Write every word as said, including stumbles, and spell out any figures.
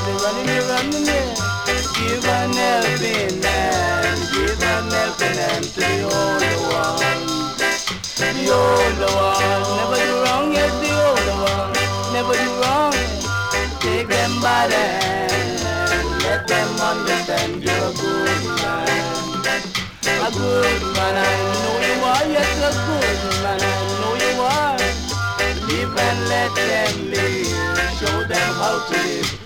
they're running here, running here. Give an helping hand, give an helping hand to the older one. The older one, never do wrong, yes, the older one, never do wrong. Take them by the hand, let them understand you're a good man. A good man, I know you are, yes, a good man, I know you are. Live and let them live, show them how to live.